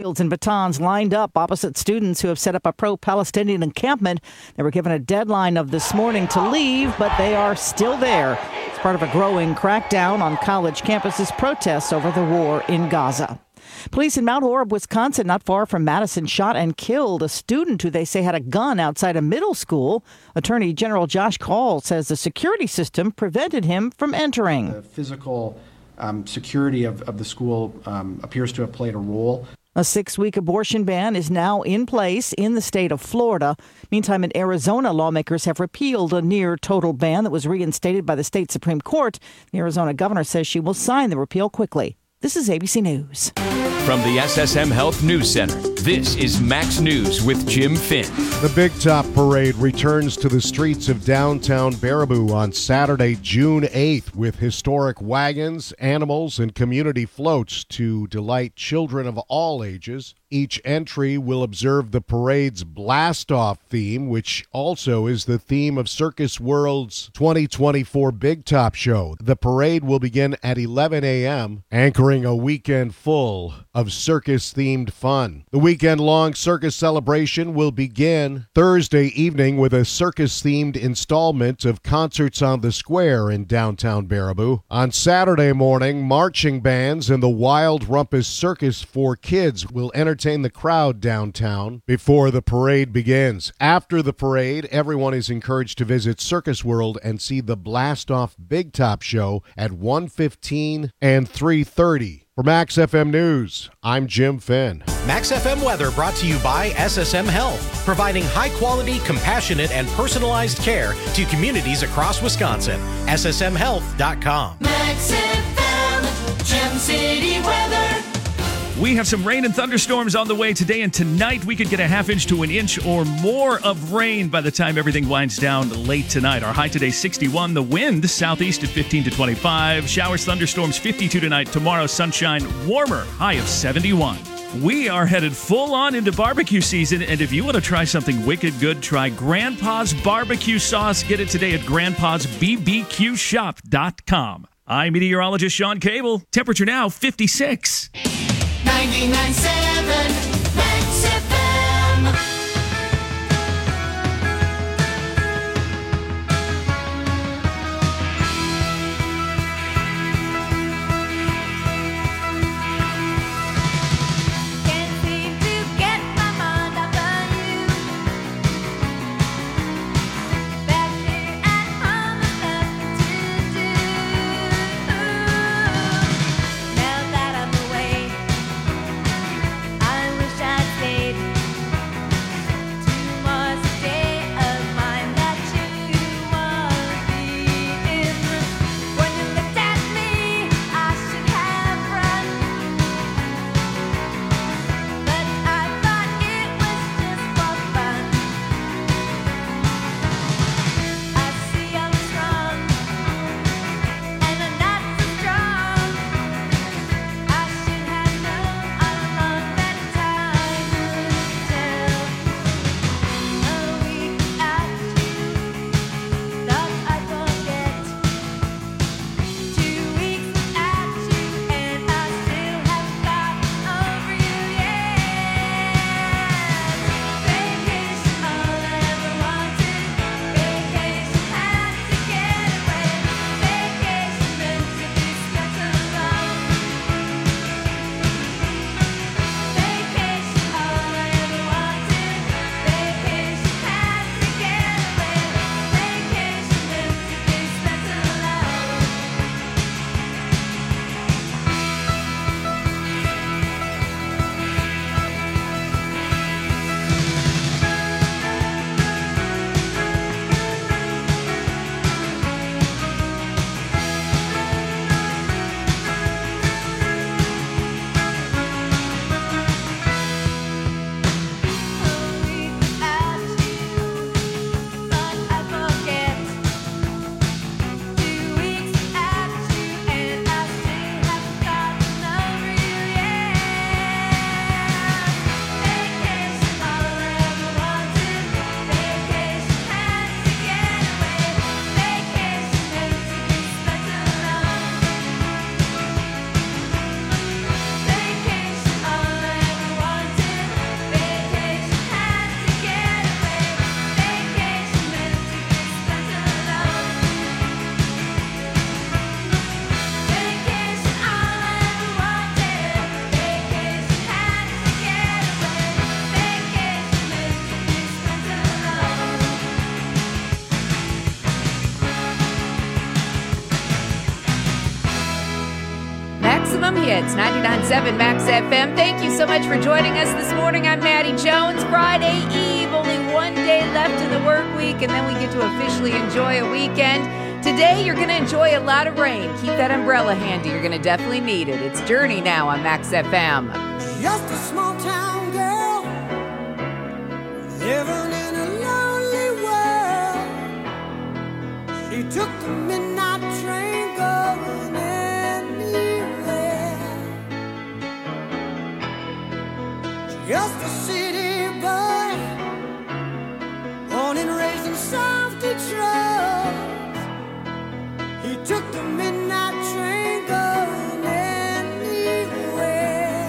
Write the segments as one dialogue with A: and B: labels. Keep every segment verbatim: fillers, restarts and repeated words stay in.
A: shields and batons lined up opposite students who have set up a pro-Palestinian encampment. They were given a deadline of this morning to leave, but they are still there. It's part of a growing crackdown on college campuses' protests over the war in Gaza. Police in Mount Horeb, Wisconsin, not far from Madison, shot and killed a student who they say had a gun outside a middle school. Attorney General Josh Kaul says the security system prevented him from entering.
B: The physical um, security of, of the school um, appears to have played a role.
A: A six-week abortion ban is now in place in the state of Florida. Meantime, in Arizona, lawmakers have repealed a near-total ban that was reinstated by the state Supreme Court. The Arizona governor says she will sign the repeal quickly. This is A B C News.
C: From the S S M Health News Center, this is Max News with Jim Finn.
D: The Big Top Parade returns to the streets of downtown Baraboo on Saturday, June eighth, with historic wagons, animals, and community floats to delight children of all ages. Each entry will observe the parade's blast-off theme, which also is the theme of Circus World's twenty twenty-four Big Top Show. The parade will begin at eleven a.m., anchoring a weekend full of circus-themed fun. The weekend-long circus celebration will begin Thursday evening with a circus-themed installment of Concerts on the Square in downtown Baraboo. On Saturday morning, marching bands and the Wild Rumpus Circus for Kids will entertain the crowd downtown before the parade begins. After the parade, everyone is encouraged to visit Circus World and see the Blast-Off Big Top Show at one fifteen and three thirty. For Max F M News, I'm Jim Finn.
E: Max F M weather brought to you by S S M Health, providing high-quality, compassionate, and personalized care to communities across Wisconsin. S S M health dot com.
F: Max F M, Gem City weather.
G: We have some rain and thunderstorms on the way today and tonight. We could get a half inch to an inch or more of rain by the time everything winds down late tonight. Our high today, sixty-one. The wind, southeast at fifteen to twenty-five. Showers, thunderstorms, fifty-two tonight. Tomorrow, sunshine, warmer, high of seventy-one. We are headed full on into barbecue season, and if you want to try something wicked good, try Grandpa's Barbecue Sauce. Get it today at grandpas b b q shop dot com. I'm meteorologist Sean Cable. Temperature now, fifty-six.
F: ninety-nine point seven Max F M.
H: Can't seem to get my mind off of you. Back here at home, there's nothing to do. Now that I'm away,
I: It's ninety-nine point seven Max F M. Thank you so much for joining us this morning. I'm Maddie Jones. Friday Eve, only one day left in the work week, and then we get to officially enjoy a weekend. Today, you're going to enjoy a lot of rain. Keep that umbrella handy. You're going to definitely need it. It's Journey now on Max F M.
F: Just a small town girl living in a lonely world. She took the midnight train going anywhere. Just a city boy, born and raised in South Detroit. He took the midnight train going anywhere.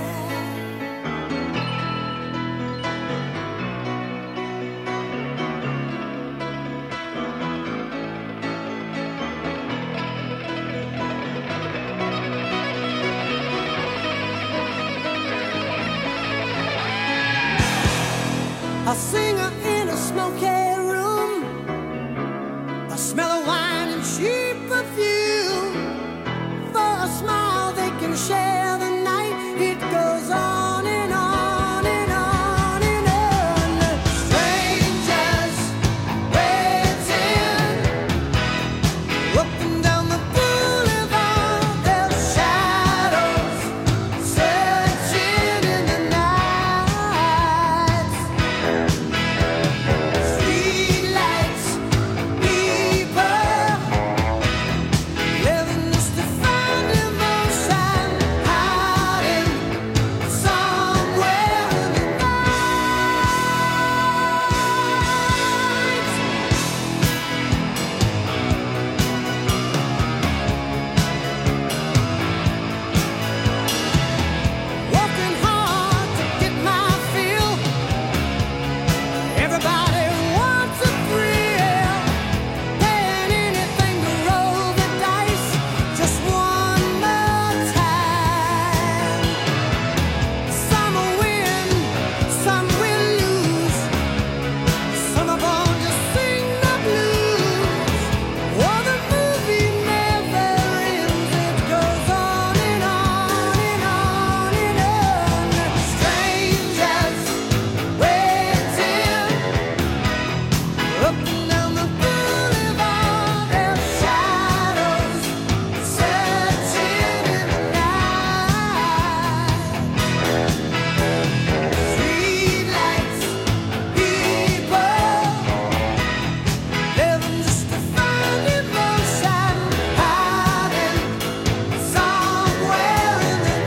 F: A singer in a smoky room, a smell of wine and cheap perfume. For a smile they can share the night. It goes on and on and on and on. Strangers waiting, up and down the boulevard. Their shadows searching in the night. Streetlights, people living just to find emotion, hiding somewhere in the night. Working hard to get my fill. Everybody wants a thrill, paying anything to roll the dice just one more time. Some will win, some will lose. Some are born to sing the blues. Oh, the movie never ends. It goes on and on and on and on. Strangers waiting, up and down the boulevard. Their shadows searching in the night. Streetlights, people living just to find emotion, hiding somewhere in the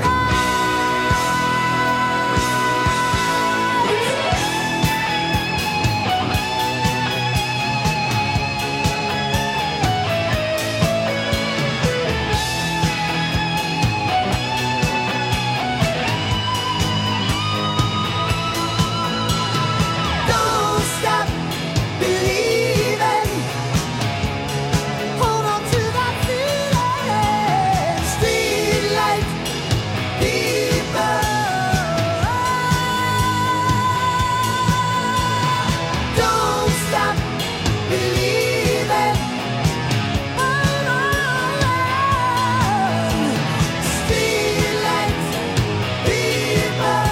F: Don't stop believing. Hold on to that feeling. Streetlight people. Don't stop believing. Hold on. Streetlight people.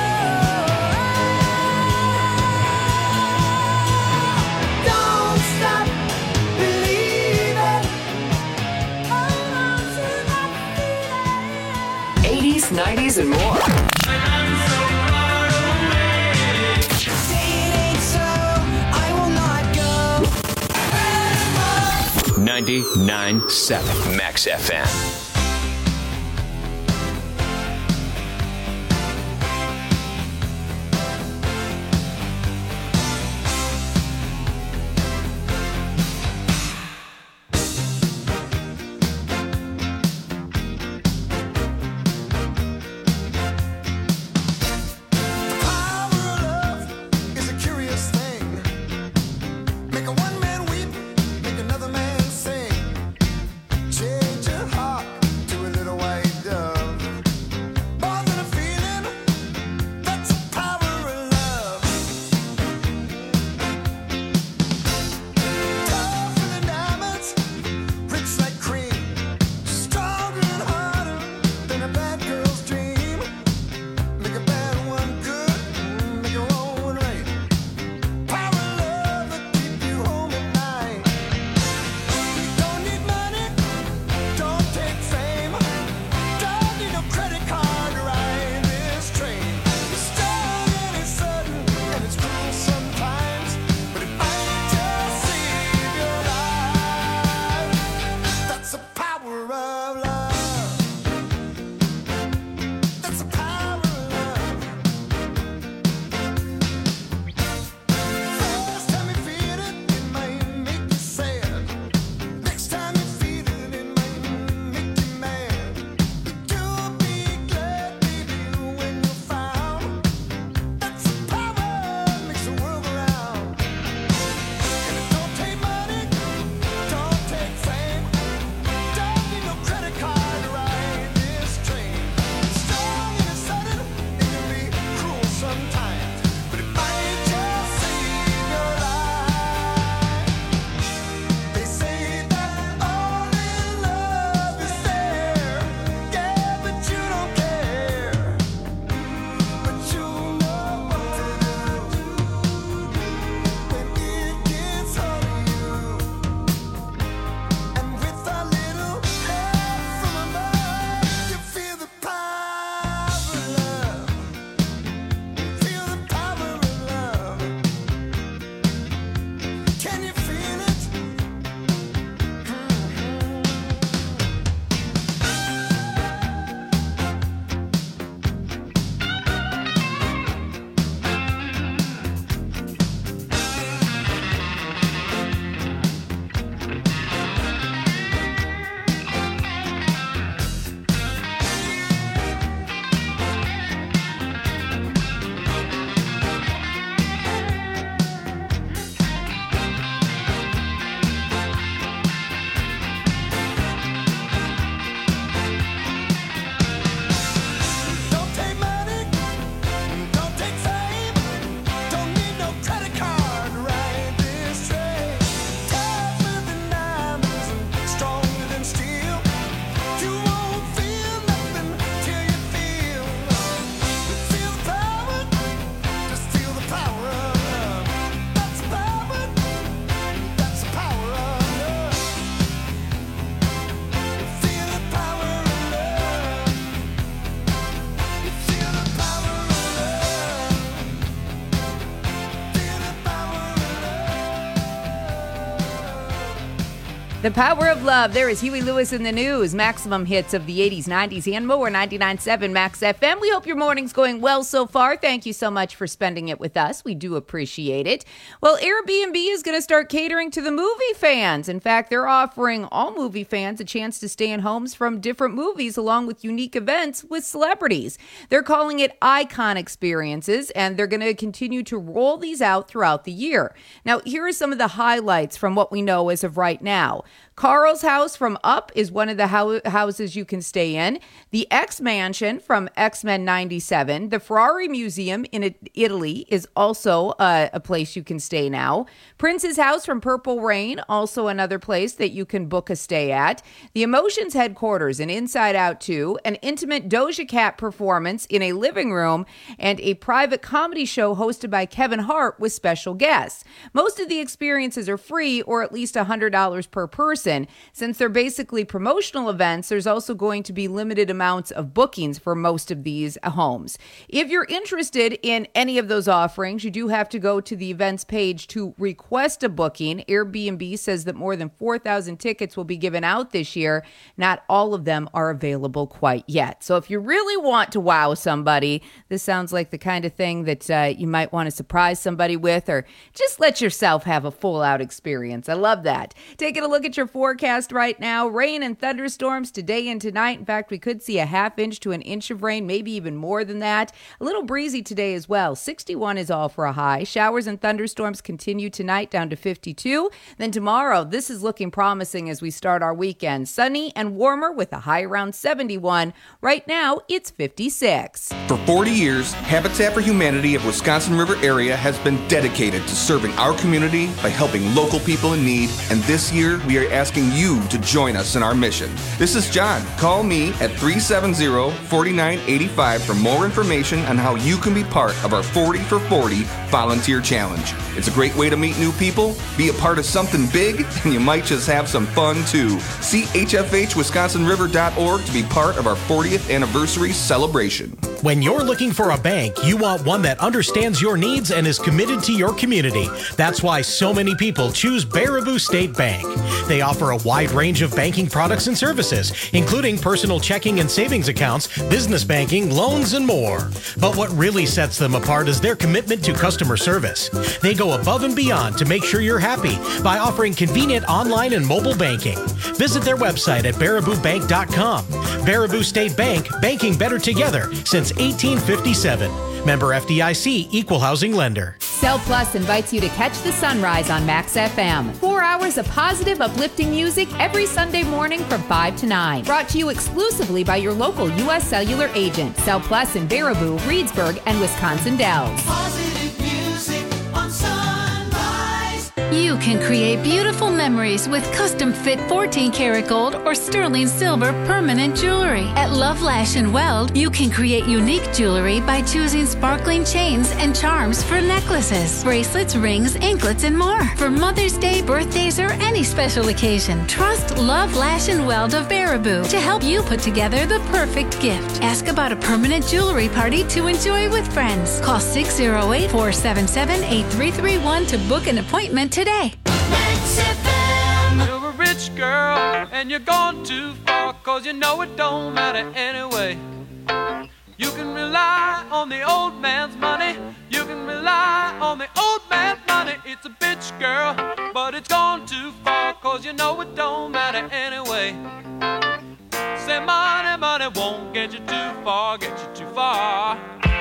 F: Don't stop believing. Hold on to that feeling.
J: eighties, nineties, and more.
F: Say it ain't so, I will not go.
C: ninety-nine point seven Max F M.
F: Power of love is a curious thing. Make a one man weep, make another man sing. Change your heart, sometimes, but it might just save your life. They say that all in love is fair, yeah, but you don't care. But you know what to do when it gets hard on you. And with a little help from above, you feel the power of love. Feel the power of love. Can you feel it? Don't take money, don't take fame, don't need no credit card to ride this train. Tougher than diamonds and stronger than steel. You won't feel nothing till you feel. Feel the power, just feel the power of love. That's the power, that's the power of love. Feel the power of love. You feel the power of love. Feel the power of love.
I: The Power of Love. There is Huey Lewis in the news. Maximum hits of the eighties, nineties, and more. ninety-nine point seven Max F M. We hope your morning's going well so far. Thank you so much for spending it with us. We do appreciate it. Well, Airbnb is going to start catering to the movie fans. In fact, they're offering all movie fans a chance to stay in homes from different movies along with unique events with celebrities. They're calling it Icon Experiences, and they're going to continue to roll these out throughout the year. Now, here are some of the highlights from what we know as of right now. Carl's House from Up is one of the hou- houses you can stay in. The X Mansion from X-Men ninety-seven. The Ferrari Museum in I- Italy is also uh, a place you can stay now. Prince's House from Purple Rain, also another place that you can book a stay at. The Emotions Headquarters in Inside Out two. An intimate Doja Cat performance in a living room. And a private comedy show hosted by Kevin Hart with special guests. Most of the experiences are free or at least one hundred dollars per person. Since they're basically promotional events, there's also going to be limited amounts of bookings for most of these homes. If you're interested in any of those offerings, you do have to go to the events page to request a booking. Airbnb says that more than four thousand tickets will be given out this year. Not all of them are available quite yet. So if you really want to wow somebody, this sounds like the kind of thing that uh, you might want to surprise somebody with, or just let yourself have a full out experience. I love that. Taking a look at your forecast right now. Rain and thunderstorms today and tonight. In fact, we could see a half inch to an inch of rain, maybe even more than that. A little breezy today as well. sixty-one is all for a high. Showers and thunderstorms continue tonight down to fifty-two. Then tomorrow, this is looking promising as we start our weekend. Sunny and warmer with a high around seventy-one. Right now, it's fifty-six.
J: For forty years, Habitat for Humanity of Wisconsin River area has been dedicated to serving our community by helping local people in need, and this year we are asking you to join us in our mission. This is John. Call me at three seven zero, four nine eight five for more information on how you can be part of our forty for forty volunteer challenge. It's a great way to meet new people, be a part of something big, and you might just have some fun too. See H F H wisconsin river dot org to be part of our fortieth anniversary celebration.
E: When you're looking for a bank, you want one that understands your needs and is committed to your community. That's why so many people choose Baraboo State Bank. They offer a wide range of banking products and services, including personal checking and savings accounts, business banking, loans, and more. But what really sets them apart is their commitment to customer service. They go above and beyond to make sure you're happy by offering convenient online and mobile banking. Visit their website at baraboo bank dot com. Baraboo State Bank, banking better together since eighteen fifty-seven. Member F D I C, Equal Housing Lender.
I: Cell Plus invites you to catch the sunrise on Max F M. Four hours of positive, uplifting music every Sunday morning from five to nine. Brought to you exclusively by your local U S Cellular agent. Cell Plus in Baraboo, Reedsburg, and Wisconsin Dells.
F: Positive music on Sunrise.
K: You can create beautiful memories with custom fit fourteen karat gold or sterling silver permanent jewelry. At Love Lash and Weld, you can create unique jewelry by choosing sparkling chains and charms for necklaces, bracelets, rings, anklets, and more. For Mother's Day, birthdays, or any special occasion, trust Love Lash and Weld of Baraboo to help you put together the perfect gift. Ask about a permanent jewelry party to enjoy with friends. Call six oh eight, four seven seven, eight three three one to book an appointment today.
F: Max F M.
L: You're a rich girl and you're gone too far, cause you know it don't matter anyway. You can rely on the old man's money. You can rely on the old man's money. It's a bitch girl, but it's gone too far, cause you know it don't matter anyway. Say money, money won't get you too far, get you too far.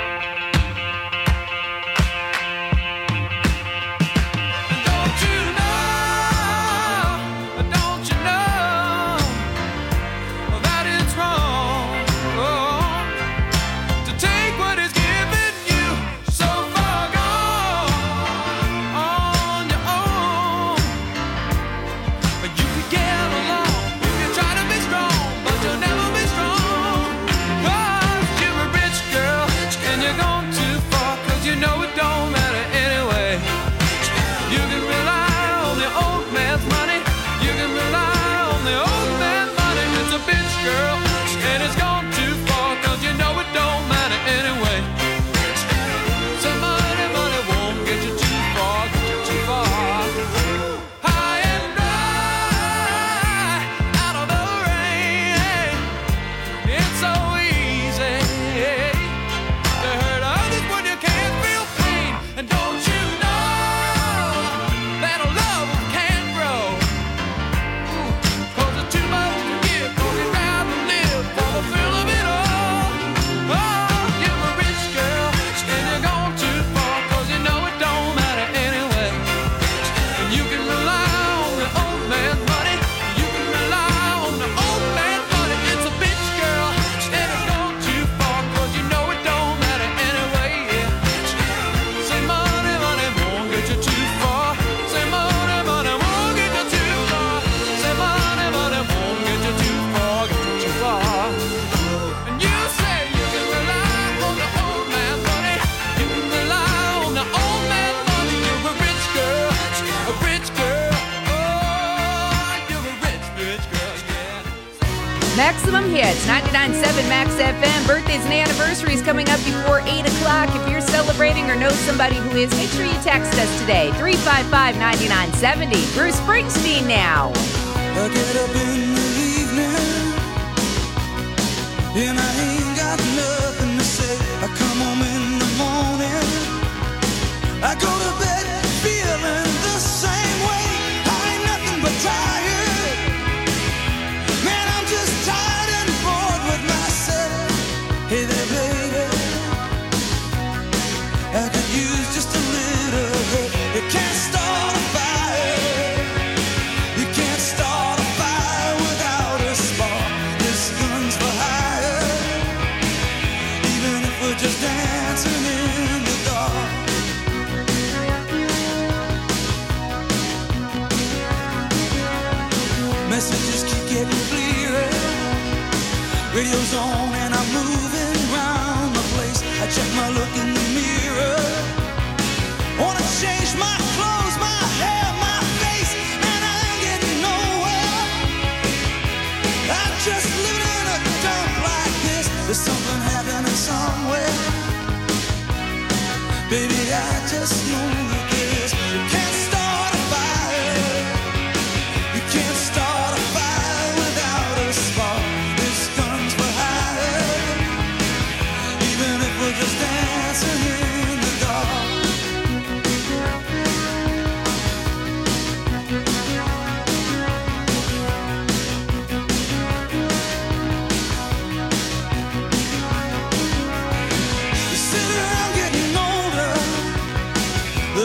I: Maximum Hits, ninety-nine point seven Max F M. Birthdays and anniversaries coming up before eight o'clock. If you're celebrating or know somebody who is, make sure you text us today. three five five, nine nine seven zero. Bruce Springsteen now.
F: I get up in the evening and I ain't got nothing to say. I come home in the morning, I go to bed feeling the same way. I ain't nothing but tired. Man, I'm just tired and bored with myself. Hey there, baby, I could use just a little help. You can't start a fire. You can't start a fire without a spark. This gun's for hire. Even if we're just dancing in the dark. Messages keep getting clearer. Radio's on and I'm moving around the place. I check my look in the mirror. Wanna change my clothes, my hair, my face, and I ain't getting nowhere. I'm just living in a dump like this. There's something happening somewhere. Baby, I just know this. You can't start a fire. You can't start a fire without a spark. This gun's for hire. Even if we're just dancing in the dark. You sit around getting older.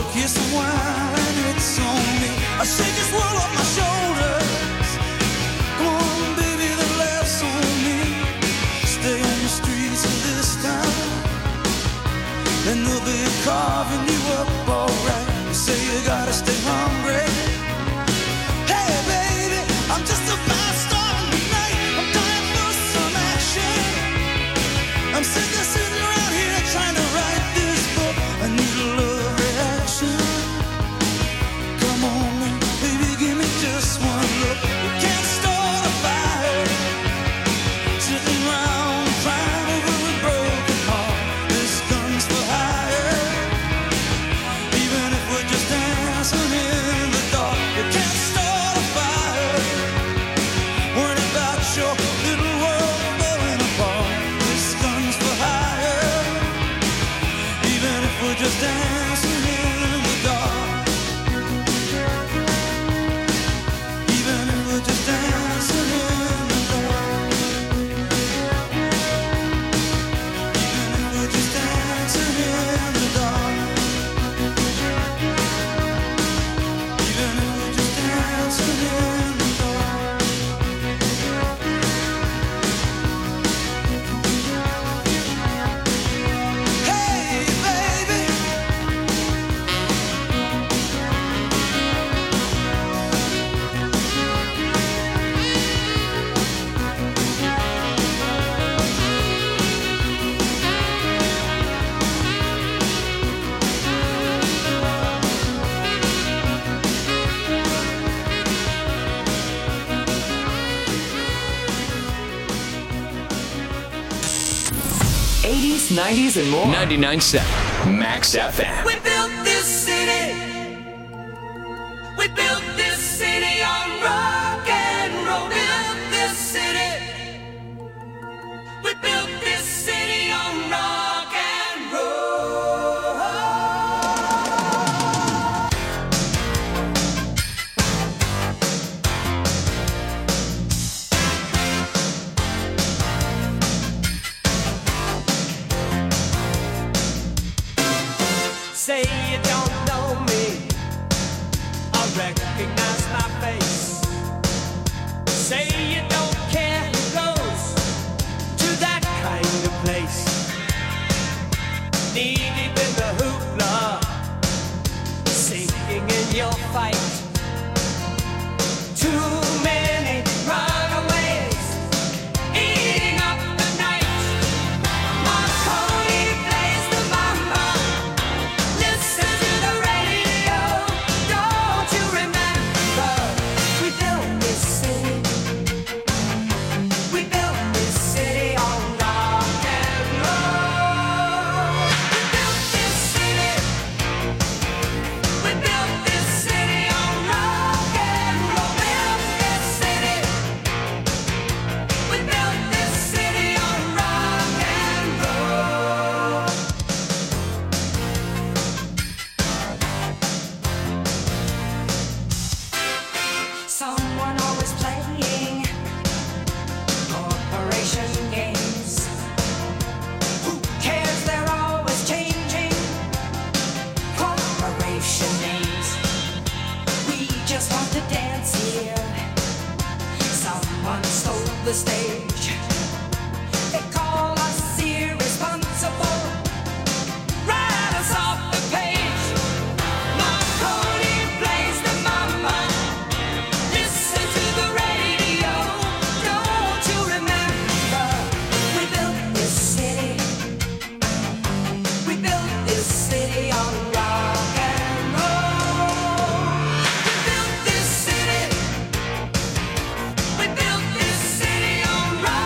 F: kiss of wine, it's on me. I shake this world off my shoulders. Come on, baby, the laughs on me. Stay on the streets of this town, and they'll be carving you up alright. You say you gotta stay hungry. Hey, baby, I'm just a fast star tonight. I'm dying for some action. I'm sick of sitting around here trying to write this book. I need a love reaction. Come on, man, baby, give me just one look. You can't start a fire sitting around crying over a broken heart. This gun's for hire. Even if we're just dancing in the dark, you can't start a fire worrying about your little world falling apart. This gun's for hire. Even if we're just dancing in the dark. Even if we're just dancing in the dark. Even if we're just dancing in the dark. Even if we're just dancing in the dark. Hey, baby.
C: eighties, nineties, and more. ninety-nine point seven Max F M.
F: We built this city. We built this city on rock and roll. Built this city. We built this city on rock and roll.
L: Say you don't know me, I recognize my face. Say you don't care who goes to that kind of place. Knee deep in the hoopla, sinking in your fight. Too many runaways eating up the night. Marconi plays the mama. Listen to the radio. Don't you remember? We built this city. We built this city on rock and roll. We built this city. We built this city on rock and roll. Built this city. We built this city on rock and roll. Someone always playing corporation games. Who cares? They're always changing corporation names. We just want to dance here. Someone stole the stage. They call us irresponsible. Write us off the page. Marconi plays the mama. Listen to the radio. Don't you remember? We built this city. We built this city on rock and roll. We built this city. We built this city on rock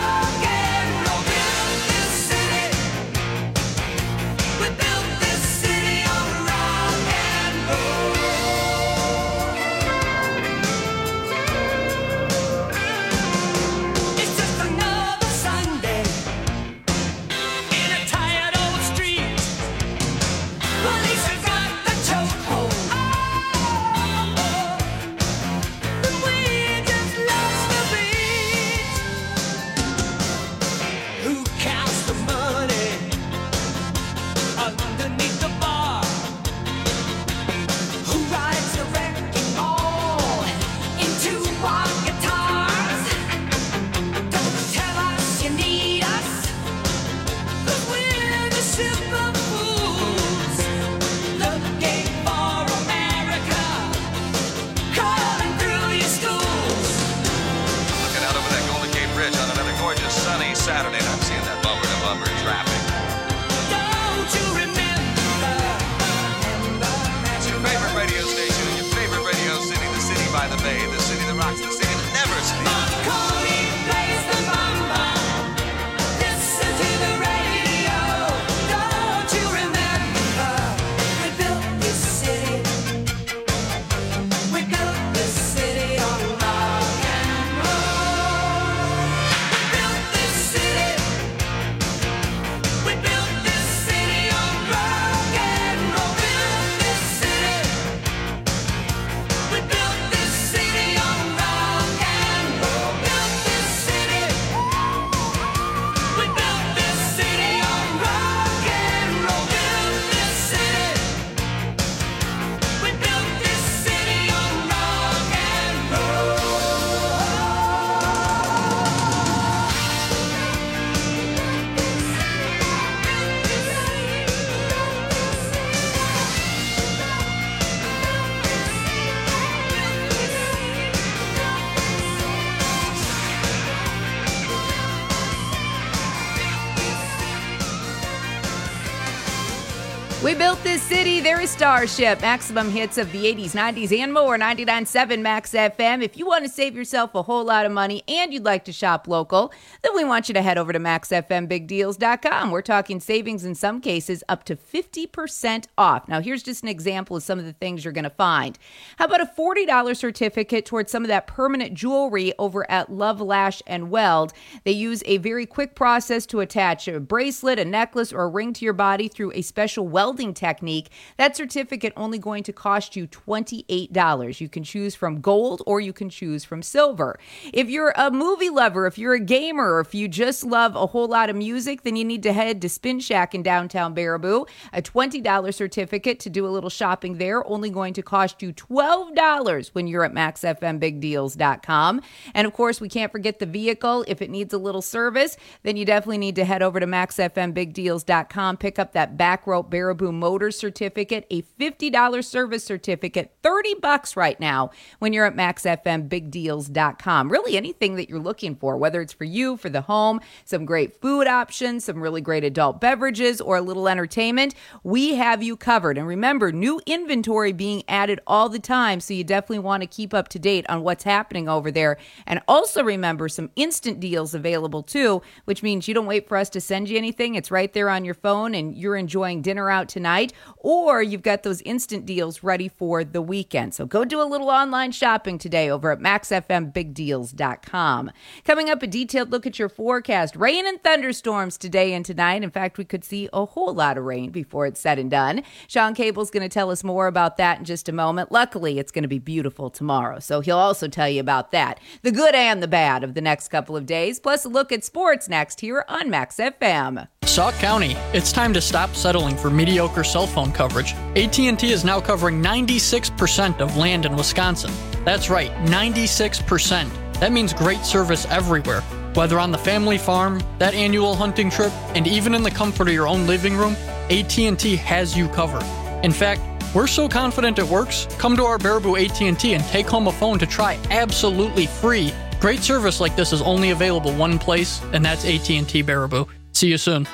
I: We built this city. There is Starship. Maximum hits of the eighties, nineties, and more. ninety-nine point seven Max F M. If you want to save yourself a whole lot of money and you'd like to shop local, then we want you to head over to max f m big deals dot com. We're talking savings in some cases up to fifty percent off. Now, here's just an example of some of the things you're going to find. How about a forty dollars certificate towards some of that permanent jewelry over at Love Lash and Weld? They use a very quick process to attach a bracelet, a necklace, or a ring to your body through a special welding technique. That certificate only going to cost you twenty-eight dollars. You can choose from gold or you can choose from silver. If you're a movie lover, if you're a gamer, or if you just love a whole lot of music, then you need to head to Spin Shack in downtown Baraboo. A twenty dollars certificate to do a little shopping there, only going to cost you twelve dollars when you're at max f m big deals dot com. And of course, we can't forget the vehicle. If it needs a little service, then you definitely need to head over to max f m big deals dot com, pick up that Back Rope Baraboo Motors certificate, a fifty dollars service certificate, thirty bucks right now when you're at max f m big deals dot com. Really anything that you're looking for, whether it's for you, for the home, some great food options, some really great adult beverages, or a little entertainment, we have you covered. And remember, new inventory being added all the time, so you definitely want to keep up to date on what's happening over there. And also remember, some instant deals available too, which means you don't wait for us to send you anything. It's right there on your phone and you're enjoying dinner out tonight, or you've got those instant deals ready for the weekend. So go do a little online shopping today over at max f m big deals dot com. Coming up, a detailed look at your forecast. Rain and thunderstorms today and tonight. In fact, we could see a whole lot of rain before it's said and done. Sean Cable's going to tell us more about that in just a moment. Luckily, it's going to be beautiful tomorrow, so he'll also tell you about that. The good and the bad of the next couple of days, plus a look at sports next here on Max F M.
M: Sauk County, it's time to stop settling for mediocre cell phone coverage. A T and T is now covering ninety-six percent of land in Wisconsin. That's right, ninety-six percent. That means great service everywhere. Whether on the family farm, that annual hunting trip, and even in the comfort of your own living room, A T and T has you covered. In fact, we're so confident it works, come to our Baraboo A T and T and take home a phone to try absolutely free. Great service like this is only available one place, and that's A T and T Baraboo. See you soon.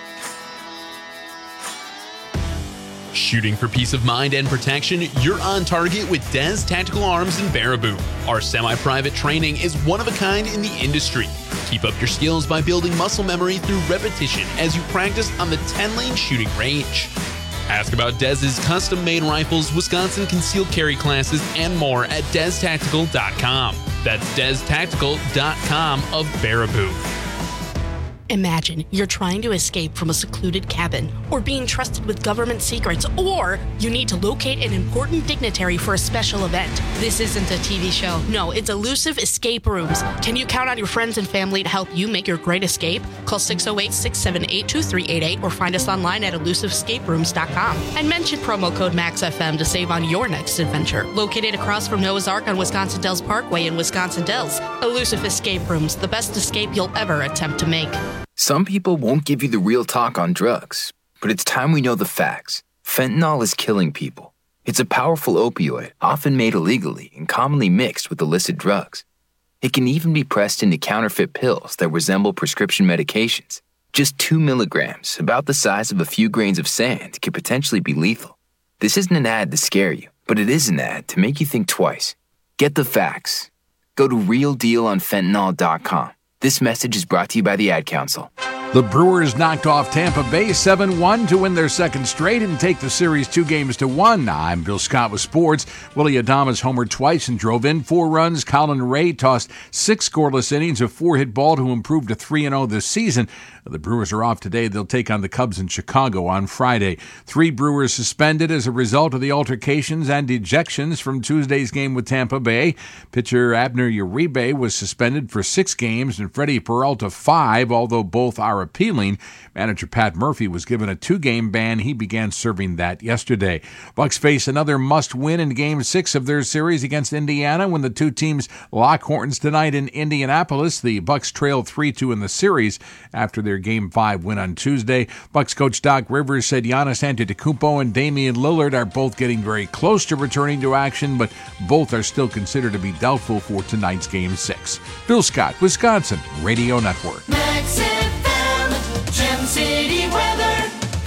N: Shooting for peace of mind and protection, you're on target with Des Tactical Arms in Baraboo. Our semi-private training is one of a kind in the industry. Keep up your skills by building muscle memory through repetition as you practice on the ten-lane shooting range. Ask about Dez's custom-made rifles, Wisconsin concealed carry classes, and more at des tactical dot com. That's des tactical dot com of Baraboo.
O: Imagine you're trying to escape from a secluded cabin, or being trusted with government secrets, or you need to locate an important dignitary for a special event. This isn't a T V show. No, it's Elusive Escape Rooms. Can you count on your friends and family to help you make your great escape? Call six oh eight, six seven eight, two three eight eight or find us online at elusive escape rooms dot com. And mention promo code MAXFM to save on your next adventure. Located across from Noah's Ark on Wisconsin Dells Parkway in Wisconsin Dells. Elusive Escape Rooms, the best escape you'll ever attempt to make.
P: Some people won't give you the real talk on drugs, but it's time we know the facts. Fentanyl is killing people. It's a powerful opioid, often made illegally and commonly mixed with illicit drugs. It can even be pressed into counterfeit pills that resemble prescription medications. Just two milligrams, about the size of a few grains of sand, could potentially be lethal. This isn't an ad to scare you, but it is an ad to make you think twice. Get the facts. Go to real deal on fentanyl dot com. This message is brought to you by the Ad Council.
Q: The Brewers knocked off Tampa Bay seven one to win their second straight and take the series two games to one. I'm Bill Scott with sports. Willie Adames homered twice and drove in four runs. Colin Ray tossed six scoreless innings of four-hit ball to improve to three and oh this season. The Brewers are off today. They'll take on the Cubs in Chicago on Friday. Three Brewers suspended as a result of the altercations and ejections from Tuesday's game with Tampa Bay. Pitcher Abner Uribe was suspended for six games and Freddie Peralta five, although both are appealing. Manager Pat Murphy was given a two-game ban. He began serving that yesterday. Bucks face another must-win in Game six of their series against Indiana when the two teams lock horns tonight in Indianapolis. The Bucks trail three two in the series after their Game five win on Tuesday. Bucks coach Doc Rivers said Giannis Antetokounmpo and Damian Lillard are both getting very close to returning to action, but both are still considered to be doubtful for tonight's Game six. Bill Scott, Wisconsin Radio Network.
F: Max F M, Gem City weather.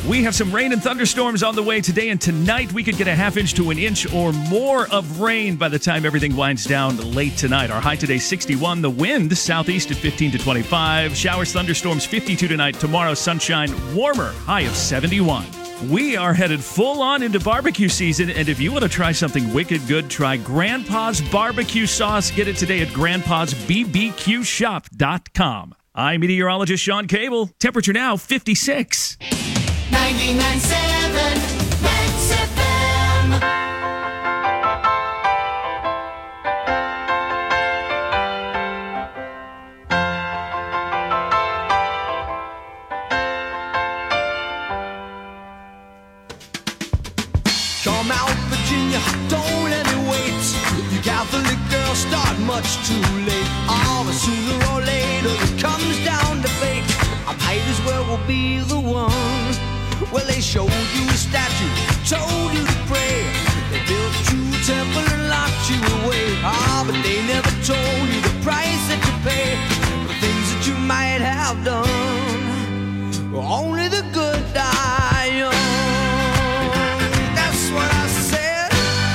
G: We have some rain and thunderstorms on the way today and tonight. We could get a half inch to an inch or more of rain by the time everything winds down late tonight. Our high today, sixty-one. The wind, southeast at fifteen to twenty-five. Showers, thunderstorms, fifty-two tonight. Tomorrow, sunshine, warmer, high of seventy-one. We are headed full on into barbecue season, and if you want to try something wicked good, try Grandpa's Barbecue Sauce. Get it today at grandpas b b q shop dot com. I'm meteorologist Sean Cable. Temperature now fifty-six.
F: ninety-nine point seven Max F M. Come out, Virginia, don't let it wait. You Catholic girls start much too late. Oh, but sooner or later it comes down to fate. I might as well will be the one. Well, they showed you a statue, told you to pray. They built you a temple and locked you away. Ah, but they never told you the price that you pay for things that you might have done. Well, only the good die young. That's what I said.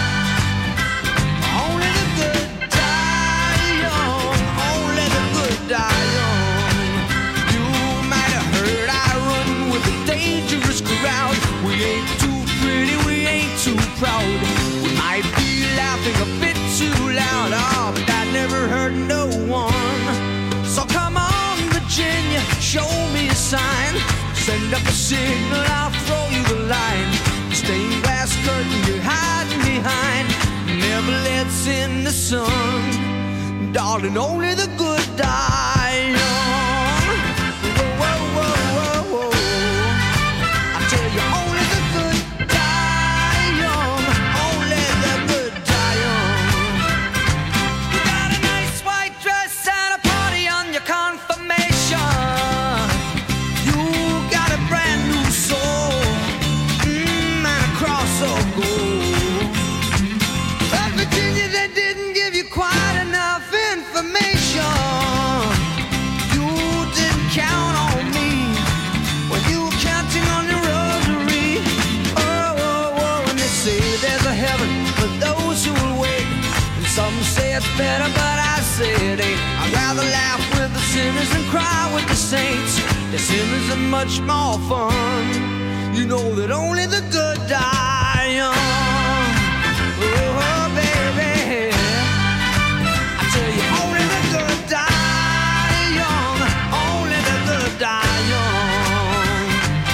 F: Only the good die young. Only the good die young. You might have heard I run with a dangerous crowd. We ain't too pretty, we ain't too proud. We might be laughing a bit too loud. Oh, but that never hurt no one. So come on, Virginia, show me a sign. Send up a signal, I'll throw you the line. Stained glass curtain you're hiding behind never lets in the sun. Darling, only the good die young. Whoa, whoa, whoa, whoa, whoa. I tell you, only the good die young. Only the good die young. You got a nice white dress and a party on your confirmation. You got a brand new soul, mm, and a cross of gold. But Virginia, they didn't give you quite enough information. You didn't count on me when you were counting on your rosary. Oh, oh, oh, and they say there's a heaven for those who will wait. And some say it's better, but I say it ain't. I'd rather laugh with the sinners than cry with the saints. The sinners are much more fun. You know that only the good die young. Oh, baby, I tell you, only the good die young. Only the good die young.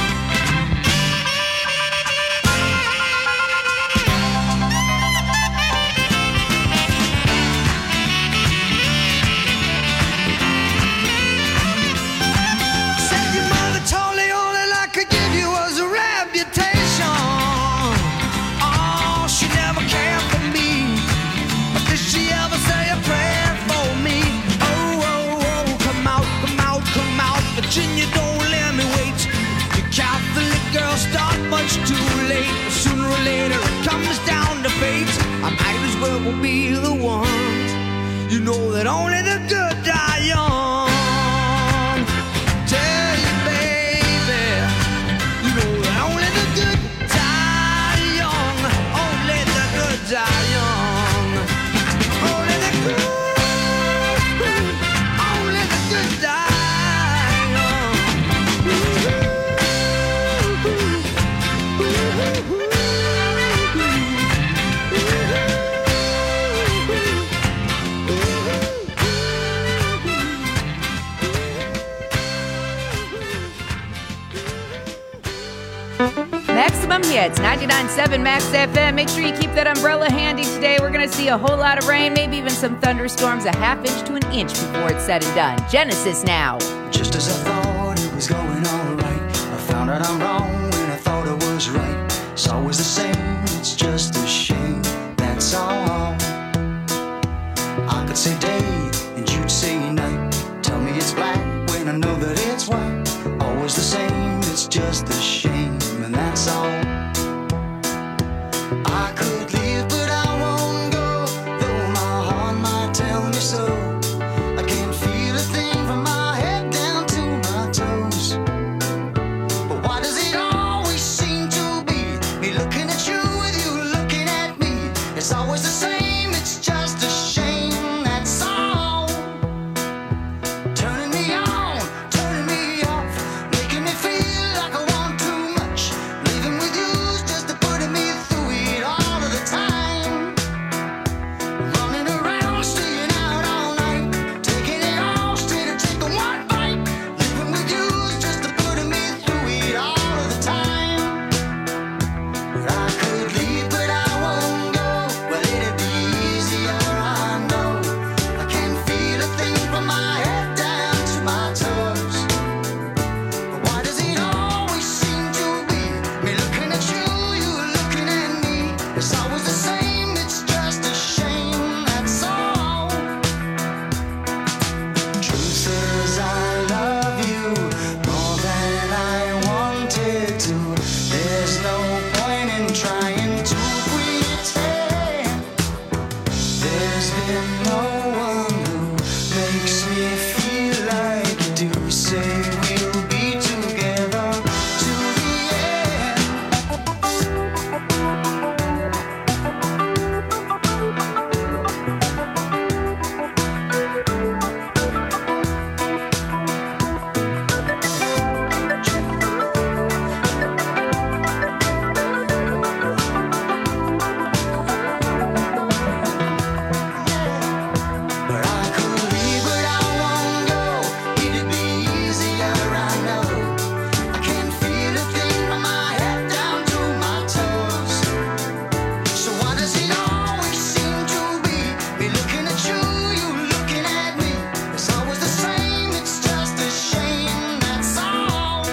F: Said your mother told you all that I could give you was a reputation. Oh, she never cared for me. But did she ever say a prayer for me? Oh, oh, oh, come out, come out, come out. Virginia, don't let me wait. You Catholic girls start much too late. Sooner or later it comes down to fate. I might as well be the one. You know that only the good die young. Tell you, baby, you know that only the good die young. Only the good die young. Only the good, only the good die young.
I: Maximum hits, ninety-nine point seven Max F M. Make sure you keep that umbrella handy today. We're going to see a whole lot of rain, maybe even some thunderstorms, a half inch to an inch before it's said and done. Genesis now.
R: Just as I thought it was going all right, I found out I'm wrong when I thought I was right. It's always the same, it's just a shame, that's all. I could say day and you'd say night. Tell me it's black when I know that it's white. Always the same, it's just a shame, and that's all. I could leave, but I won't go, though my heart might tell me so. I can't feel a thing from my head down to my toes. But why does it always looking at you with you looking at me. It's always the same, it's just a shame, that's all. Turning me on, turning me off, making me feel like I want too much. Living with you's just a putting me through it all of the time. Running around, staying out all night, taking it all straight or taking one bite. Living with you's just a putting me through it all of the time. I could leave, but I won't go. Well, it'd be easier, I know. I can feel a thing from my head down to my toes. But why does it always seem to be me looking at you, you looking at me? It's always the same, it's just a shame, that's all. Truth is, I love you more than I wanted to. There's no point in trying to pretend. There's been no one who makes me feel like you do. Say we'll be together to the end. But I could leave, but I won't go. It'd be easier, I know. I can feel a thing from my head down to my toes. So why does it always seem to be me looking at you, you looking at me? It's always the same, it's just a shame, that's all.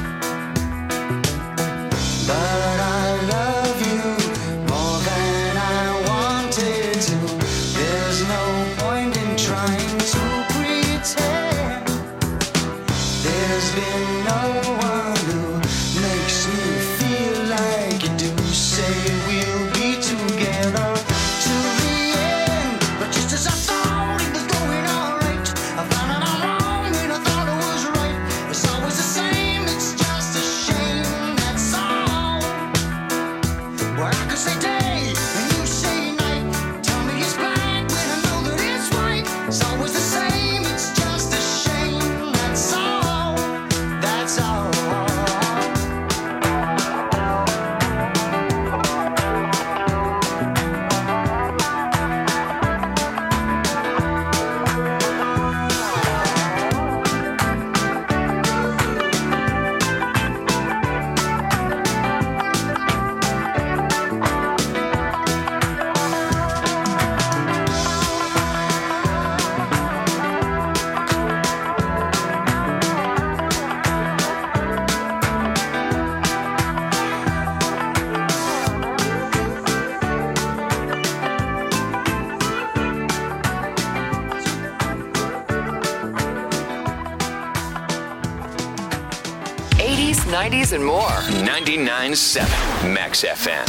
R: But I love you more than I wanted to. There's no point in trying to pretend. There's been no one who makes me feel like you do. Say we'll be together to the end. But just as I thought it was going alright, I found out I'm wrong when I thought it was right. It's always the same, it's just a shame, that's all. Where I could say day and you say night. Tell me it's black when I know that it's white. It's always the same, it's just a shame, that's all. That's all.
C: eighties, nineties, and more. ninety-nine point seven Max F M.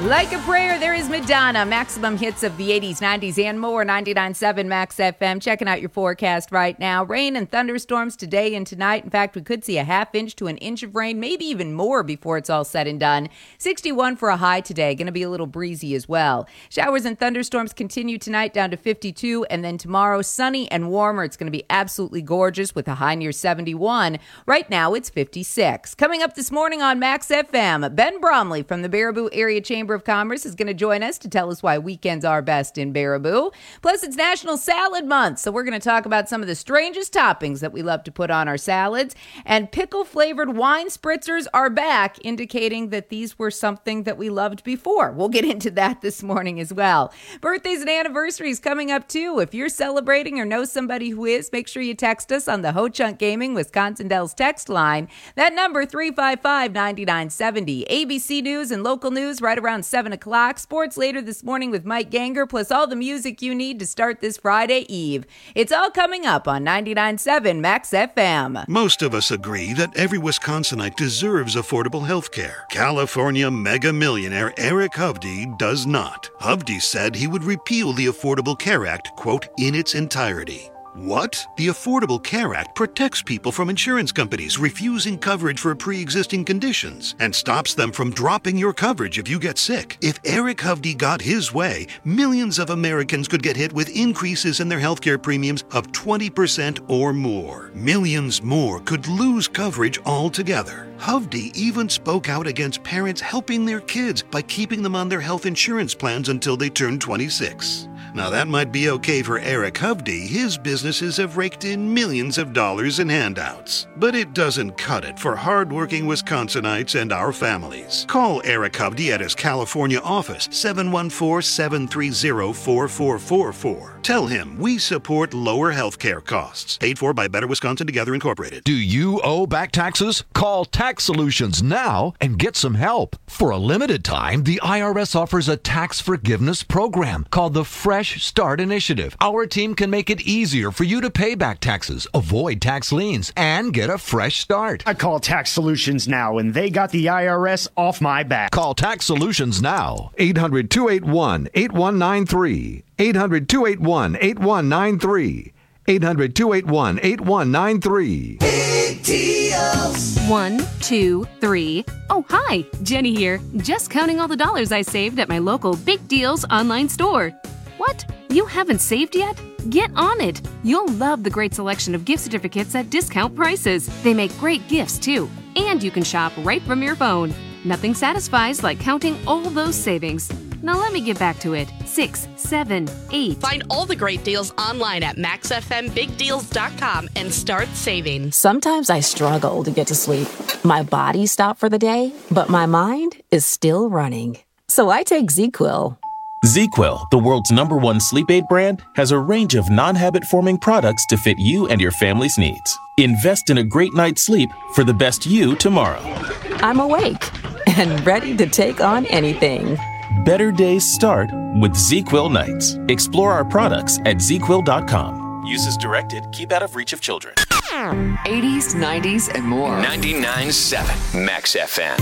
I: Like a Prayer, there is Madonna. Maximum hits of the eighties, nineties, and more. ninety-nine point seven Max F M. Checking out your forecast right now. Rain and thunderstorms today and tonight. In fact, we could see a half inch to an inch of rain, maybe even more before it's all said and done. sixty-one for a high today. Going to be a little breezy as well. Showers and thunderstorms continue tonight down to fifty-two. And then tomorrow, sunny and warmer. It's going to be absolutely gorgeous with a high near seventy-one. Right now, it's fifty-six. Coming up this morning on Max F M, Ben Bromley from the Baraboo Area Chamber of Commerce is going to join us to tell us why weekends are best in Baraboo. Plus, it's National Salad Month, so we're going to talk about some of the strangest toppings that we love to put on our salads. And pickle-flavored wine spritzers are back, indicating that these were something that we loved before. We'll get into that this morning as well. Birthdays and anniversaries coming up, too. If you're celebrating or know somebody who is, make sure you text us on the Ho Chunk Gaming Wisconsin Dells text line. That number, three five five, nine nine seven zero. A B C News and local news right around seven o'clock. Sports later this morning with Mike Ganger, plus all the music you need to start this Friday Eve. It's all coming up on ninety-nine point seven Max F M.
S: Most of us agree that every Wisconsinite deserves affordable health care. California mega millionaire Eric Hovde does not. Hovde said he would repeal the Affordable Care Act, quote, in its entirety. What? The Affordable Care Act protects people from insurance companies refusing coverage for pre-existing conditions and stops them from dropping your coverage if you get sick. If Eric Hovde got his way, millions of Americans could get hit with increases in their healthcare premiums of twenty percent or more. Millions more could lose coverage altogether. Hovde even spoke out against parents helping their kids by keeping them on their health insurance plans until they turn twenty-six. Now that might be okay for Eric Hovde. His businesses have raked in millions of dollars in handouts. But it doesn't cut it for hardworking Wisconsinites and our families. Call Eric Hovde at his California office, seven one four, seven three zero, four four four four. Tell him we support lower health care costs. Paid for by Better Wisconsin Together Incorporated.
T: Do you owe back taxes? Call Tax Solutions now and get some help. For a limited time, the I R S offers a tax forgiveness program called the Fresh Start Initiative. Our team can make it easier for you to pay back taxes, avoid tax liens, and get a fresh start.
U: I call Tax Solutions now, and they got the I R S off my back.
T: Call Tax Solutions now. eight hundred, two eight one, eight one nine three. eight hundred, two eight one, eight one nine three. eight hundred, two eight one, eight one nine three.
V: Big deals. One, two, three. Oh, hi. Jenny here. Just counting all the dollars I saved at my local Big Deals online store. What? You haven't saved yet? Get on it. You'll love the great selection of gift certificates at discount prices. They make great gifts, too. And you can shop right from your phone. Nothing satisfies like counting all those savings. Now let me get back to it. Six, seven, eight.
O: Find all the great deals online at max f m big deals dot com and start saving.
W: Sometimes I struggle to get to sleep. My body stopped for the day, but my mind is still running. So I take ZzzQuil.
X: ZzzQuil, the world's number one sleep aid brand, has a range of non-habit-forming products to fit you and your family's needs. Invest in a great night's sleep for the best you tomorrow.
W: I'm awake and ready to take on anything.
X: Better days start with ZzzQuil nights. Explore our products at zz quil dot com. Use as directed. Keep out of reach of children.
C: eighties, nineties, and more. ninety-nine point seven Max F M.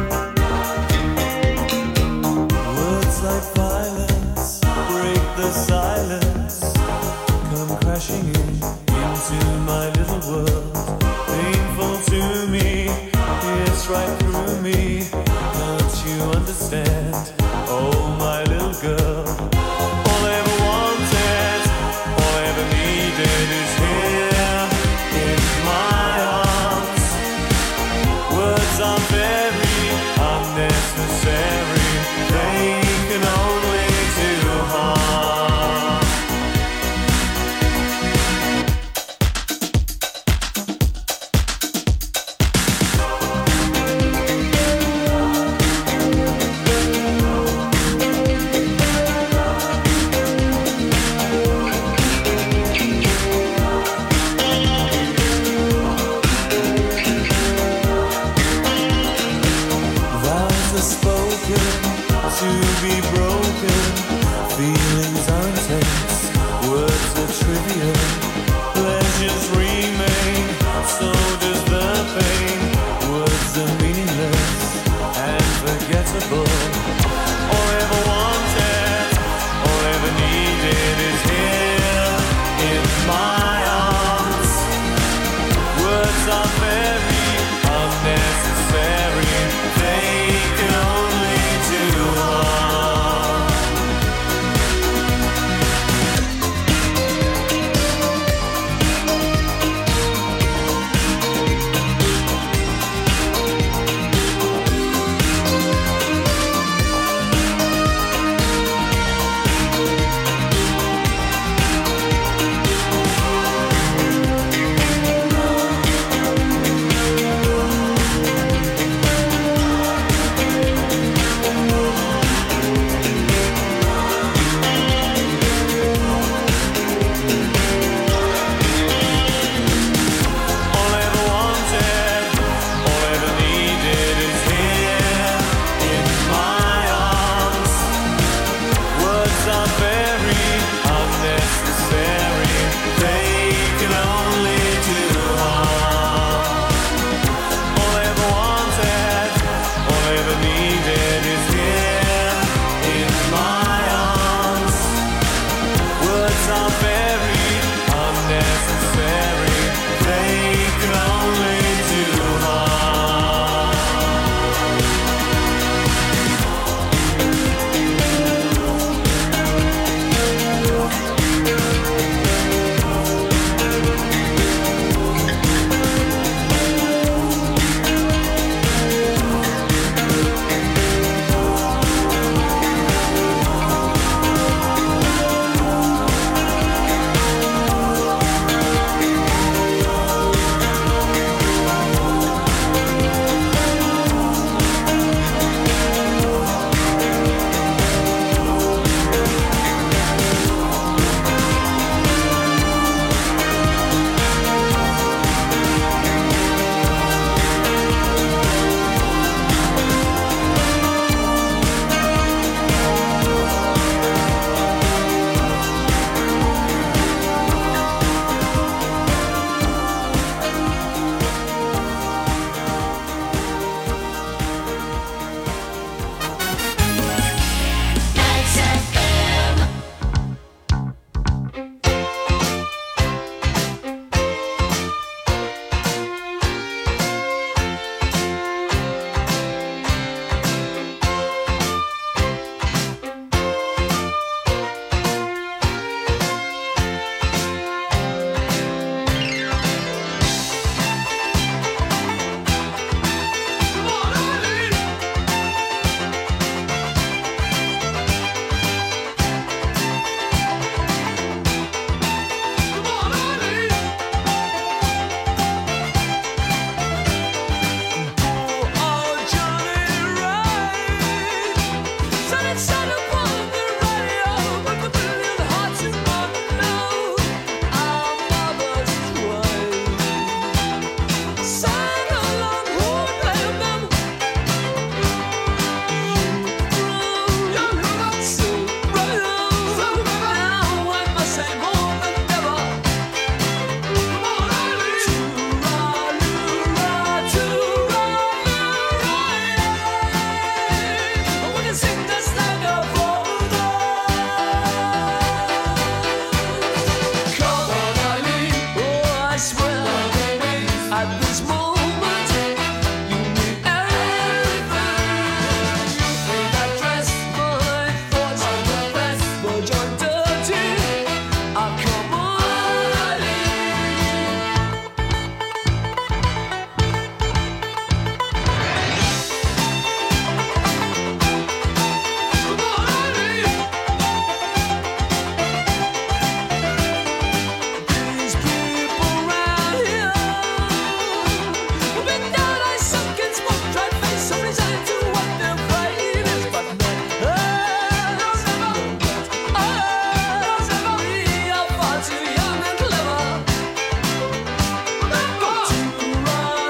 F: Words like violence break the silence.